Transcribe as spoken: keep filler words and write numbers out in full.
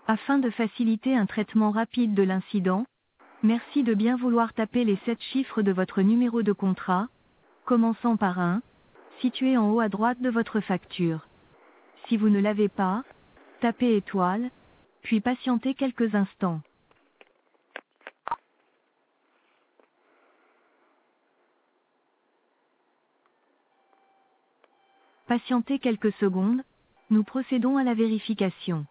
Afin de faciliter un traitement rapide de l'incident, merci de bien vouloir taper les sept chiffres de votre numéro de contrat, commençant par un, situé en haut à droite de votre facture. Si vous ne l'avez pas, tapez étoile, puis patientez quelques instants. Patientez quelques secondes, nous procédons à la vérification.